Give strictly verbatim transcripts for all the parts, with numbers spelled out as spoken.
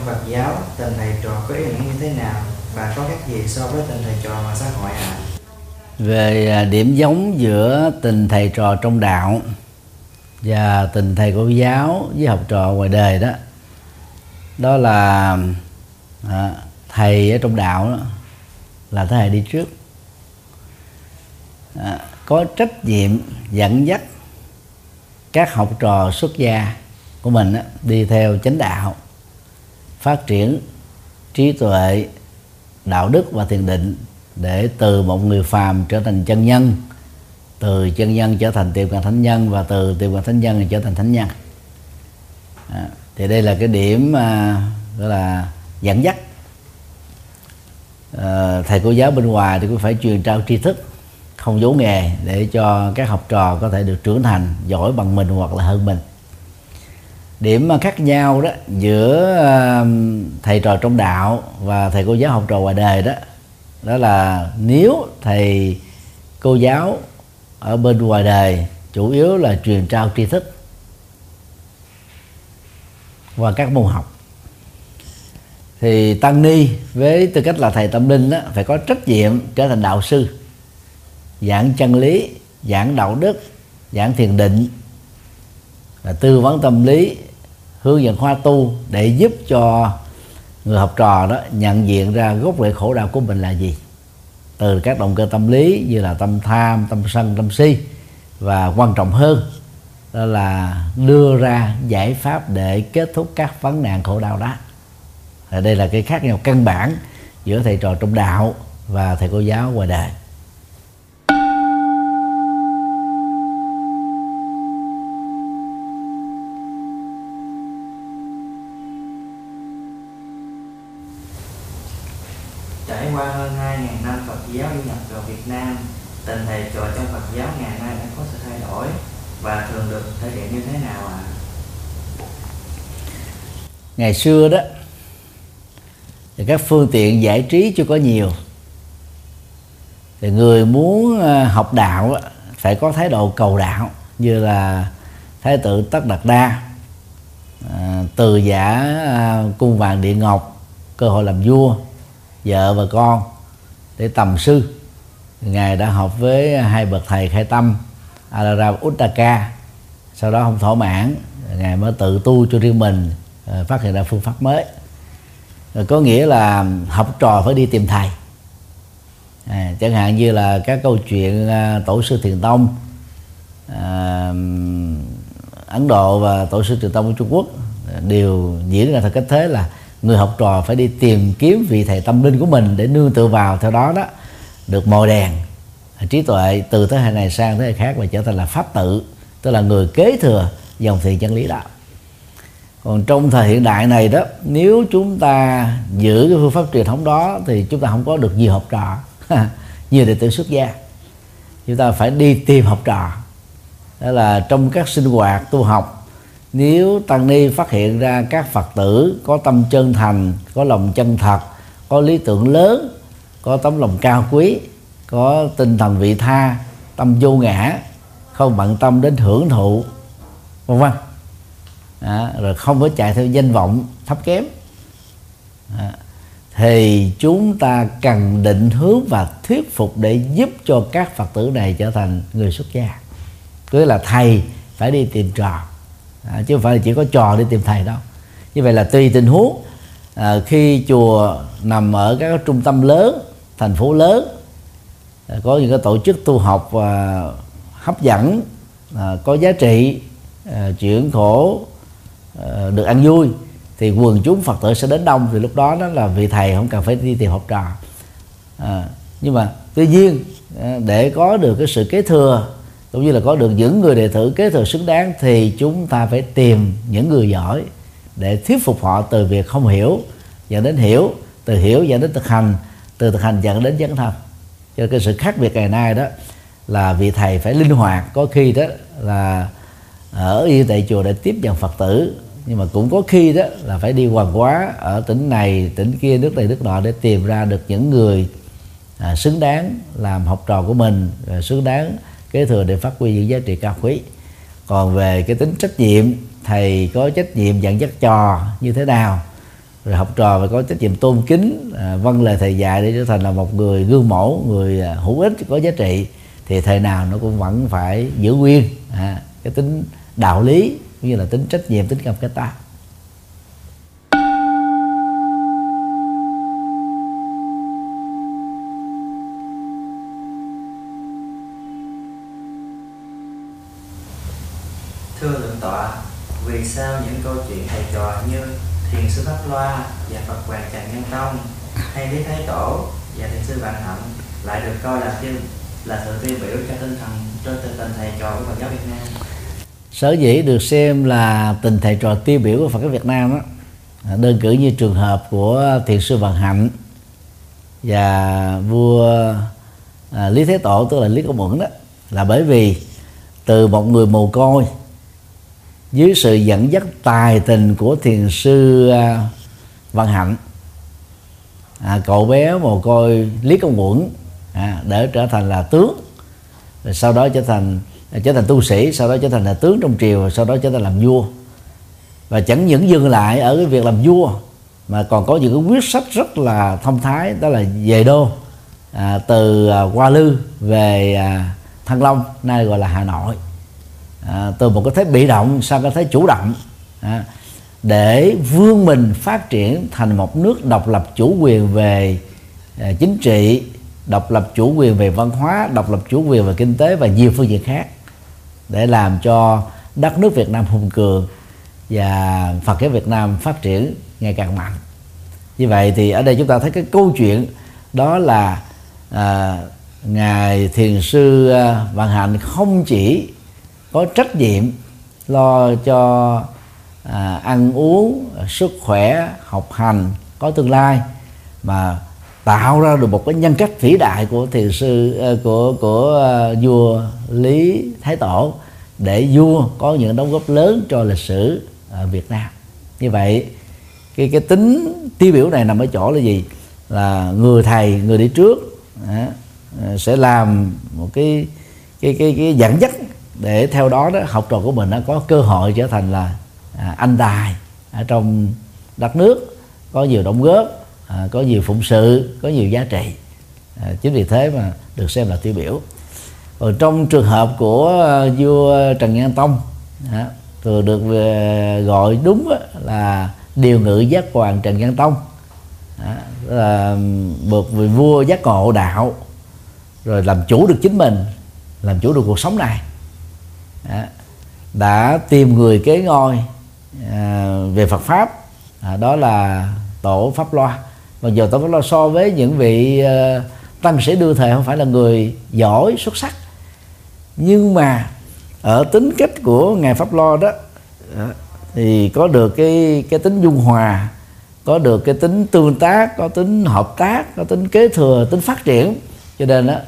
Phật giáo, tình thầy trò có ý nghĩa như thế nào và có khác gì so với tình thầy trò ngoài xã hội ạ? À? Về điểm giống giữa tình thầy trò trong đạo và tình thầy cô giáo với học trò ngoài đời đó, đó là à, thầy ở trong đạo đó là thế hệ đi trước, à, có trách nhiệm dẫn dắt các học trò xuất gia của mình đó, đi theo chánh đạo, phát triển trí tuệ, đạo đức và thiền định, để từ một người phàm trở thành chân nhân, từ chân nhân trở thành tiệm cận thánh nhân, và từ tiệm cận thánh nhân trở thành thánh nhân. À, thì đây là cái điểm à, gọi là dẫn dắt. À, thầy cô giáo bên ngoài thì cũng phải truyền trao tri thức, không giấu nghề, để cho các học trò có thể được trưởng thành, giỏi bằng mình hoặc là hơn mình. Điểm khác nhau đó giữa thầy trò trong đạo và thầy cô giáo học trò ngoài đời đó, đó là nếu thầy cô giáo ở bên ngoài đời chủ yếu là truyền trao tri thức và các môn học, thì tăng ni với tư cách là thầy tâm linh đó phải có trách nhiệm trở thành đạo sư, giảng chân lý, giảng đạo đức, giảng thiền định, là tư vấn tâm lý, hướng dẫn khóa tu, để giúp cho người học trò đó nhận diện ra gốc rễ khổ đau của mình là gì, từ các động cơ tâm lý như là tâm tham, tâm sân, tâm si, và quan trọng hơn đó là đưa ra giải pháp để kết thúc các vấn nạn khổ đau đó. Và đây là cái khác nhau căn bản giữa thầy trò trong đạo và thầy cô giáo ngoài đời. Trải qua hơn hai nghìn năm Phật giáo du nhập vào Việt Nam, tình thầy trò trong Phật giáo ngày nay đã có sự thay đổi và thường được thể hiện như thế nào ạ? À? Ngày xưa đó thì các phương tiện giải trí chưa có nhiều, thì người muốn học đạo phải có thái độ cầu đạo, như là Thái tử Tất Đạt Đa, từ giả cung vàng điện ngọc, cơ hội làm vua, vợ và con để tầm sư. Ngài đã học với hai bậc thầy khai tâm Alaram Uttaka, sau đó không thỏa mãn, Ngài mới tự tu cho riêng mình, phát hiện ra phương pháp mới. Có nghĩa là học trò phải đi tìm thầy. À, chẳng hạn như là các câu chuyện uh, tổ sư Thiền Tông uh, Ấn Độ và tổ sư Thiền Tông của Trung Quốc đều diễn ra theo cách thế là người học trò phải đi tìm kiếm vị thầy tâm linh của mình để nương tựa vào, theo đó đó được mồi đèn trí tuệ từ thế hệ này sang thế hệ khác, và trở thành là pháp tự, tức là người kế thừa dòng thiền chân lý đó. Còn trong thời hiện đại này đó, nếu chúng ta giữ cái phương pháp truyền thống đó thì chúng ta không có được nhiều học trò nhiều đệ tử xuất gia. Chúng ta phải đi tìm học trò. Đó là trong các sinh hoạt tu học, nếu tăng ni phát hiện ra các Phật tử có tâm chân thành, có lòng chân thật, có lý tưởng lớn, có tấm lòng cao quý, có tinh thần vị tha, tâm vô ngã, không bận tâm đến hưởng thụ, vân vân, à, rồi không có chạy theo danh vọng thấp kém, à, thì chúng ta cần định hướng và thuyết phục để giúp cho các Phật tử này trở thành người xuất gia. Cứ là thầy phải đi tìm trò, à, chứ không phải là chỉ có trò đi tìm thầy đâu. Như vậy là tùy tình huống, à, khi chùa nằm ở các trung tâm lớn, thành phố lớn, à, có những cái tổ chức tu học à, hấp dẫn, à, có giá trị, à, chuyển khổ, à, được ăn vui, thì quần chúng Phật tử sẽ đến đông. Thì lúc đó đó là vị thầy không cần phải đi tìm học trò. À, nhưng mà tuy nhiên để có được cái sự kế thừa, cũng như là có được những người đệ tử kế thừa xứng đáng, thì chúng ta phải tìm những người giỏi để thuyết phục họ từ việc không hiểu dẫn đến hiểu, từ hiểu dẫn đến thực hành, từ thực hành dẫn đến dấn thân. Cho nên cái sự khác biệt ngày nay đó là vị thầy phải linh hoạt, có khi đó là ở yên tại chùa để tiếp nhận Phật tử, nhưng mà cũng có khi đó là phải đi hoàng hóa ở tỉnh này, tỉnh kia, nước này, nước nọ để tìm ra được những người à, xứng đáng làm học trò của mình, à, xứng đáng kế thừa để phát huy những giá trị cao quý. Còn về cái tính trách nhiệm, thầy có trách nhiệm dẫn dắt trò như thế nào, rồi học trò phải có trách nhiệm tôn kính, à, vâng lời thầy dạy để trở thành là một người gương mẫu, người à, hữu ích, có giá trị, thì thời nào nó cũng vẫn phải giữ nguyên à, cái tính đạo lý cũng như là tính trách nhiệm, tính cam kết ta. Thưa Thượng tọa, vì sao những câu chuyện thầy trò như Thiền sư Pháp Loa và Phật Hoàng Trần Nhân Tông hay Lý Thái Tổ và Thiền sư Vạn Hạnh lại được coi là tiêu là sự tiêu biểu cho tinh thần cho tình tình thầy trò của Phật giáo Việt Nam? Sở dĩ được xem là tình thầy trò tiêu biểu của Phật giáo Việt Nam đó, đơn cử như trường hợp của Thiền sư Vạn Hạnh và vua à, Lý Thái Tổ, tức là Lý Công Uẩn đó, là bởi vì từ một người mồ côi dưới sự dẫn dắt tài tình của thiền sư à, Văn Hạnh, à, cậu bé mồ côi Lý Công Uẩn à, để trở thành là tướng, rồi sau đó trở thành trở thành tu sĩ, sau đó trở thành là tướng trong triều, rồi sau đó trở thành làm vua. Và chẳng những dừng lại ở cái việc làm vua mà còn có những cái quyết sách rất là thông thái, đó là về đô à, từ à, Hoa Lư về à, Thăng Long, nay gọi là Hà Nội, à, từ một cái thế bị động sang cái thế chủ động, à, để vươn mình phát triển thành một nước độc lập chủ quyền về à, chính trị, độc lập chủ quyền về văn hóa, độc lập chủ quyền về kinh tế và nhiều phương diện khác, để làm cho đất nước Việt Nam hùng cường và Phật giáo Việt Nam phát triển ngày càng mạnh. Như vậy thì ở đây chúng ta thấy cái câu chuyện đó là à, ngài thiền sư à, Vạn Hạnh không chỉ có trách nhiệm lo cho à, ăn uống, sức khỏe, học hành, có tương lai, mà tạo ra được một cái nhân cách vĩ đại của thiền sư uh, của của uh, vua Lý Thái Tổ, để vua có những đóng góp lớn cho lịch sử ở Việt Nam. Như vậy cái cái tính tiêu biểu này nằm ở chỗ là gì? Là người thầy, người đi trước à, sẽ làm một cái cái cái cái dẫn dắt để theo đó đó học trò của mình nó có cơ hội trở thành là à, anh tài ở trong đất nước, có nhiều đóng góp, À, có nhiều phụng sự, có nhiều giá trị, à, chính vì thế mà được xem là tiêu biểu. Còn trong trường hợp của uh, vua Trần Nhân Tông, à, thường được uh, gọi đúng uh, là điều ngự giác hoàng Trần Nhân Tông, à, là một vị vua giác ngộ đạo, rồi làm chủ được chính mình, làm chủ được cuộc sống này, à, đã tìm người kế ngôi à, về Phật pháp, à, đó là Tổ Pháp Loa. Mặc dù Tổ Pháp Loa so với những vị uh, tăng sĩ đương thời không phải là người giỏi xuất sắc, nhưng mà ở tính cách của ngài Pháp Loa đó uh, thì có được cái cái tính dung hòa, có được cái tính tương tác, có tính hợp tác, có tính kế thừa, tính phát triển. Cho nên đó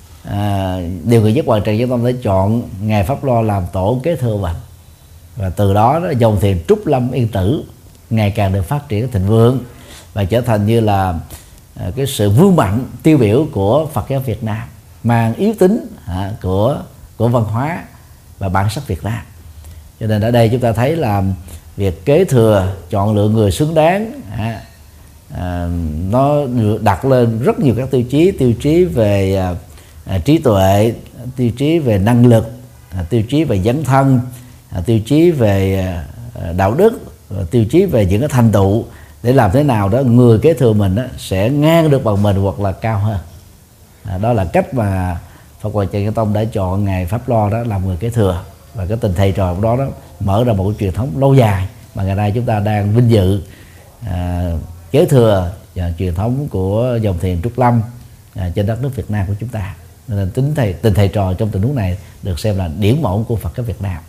à, điều người giác hoàng Trần Nhân Tông đã chọn ngài Pháp Loa làm tổ kế thừa mình, và từ đó, đó dòng thiền Trúc Lâm Yên Tử ngày càng được phát triển thịnh vượng và trở thành như là à, cái sự vươn mạnh tiêu biểu của Phật giáo Việt Nam, mang yếu tính à, của của văn hóa và bản sắc Việt Nam. Cho nên ở đây chúng ta thấy là việc kế thừa, chọn lựa người xứng đáng à, à, nó được đặt lên rất nhiều các tiêu chí, tiêu chí về à, à, trí tuệ, tiêu chí về năng lực, à, tiêu chí về dấn thân, à, tiêu chí về à, đạo đức, à, tiêu chí về những cái thành tựu, để làm thế nào đó người kế thừa mình đó sẽ ngang được bằng mình hoặc là cao hơn. À, đó là cách mà Phật Hoàng Trần Nhân Tông đã chọn ngài Pháp Loa đó làm người kế thừa, và cái tình thầy trò đó đó mở ra một cái truyền thống lâu dài mà ngày nay chúng ta đang vinh dự à, kế thừa và truyền thống của dòng thiền Trúc Lâm à, trên đất nước Việt Nam của chúng ta. Nên tính thầy tình thầy trò trong tình huống này được xem là điển mẫu của Phật giáo Việt Nam.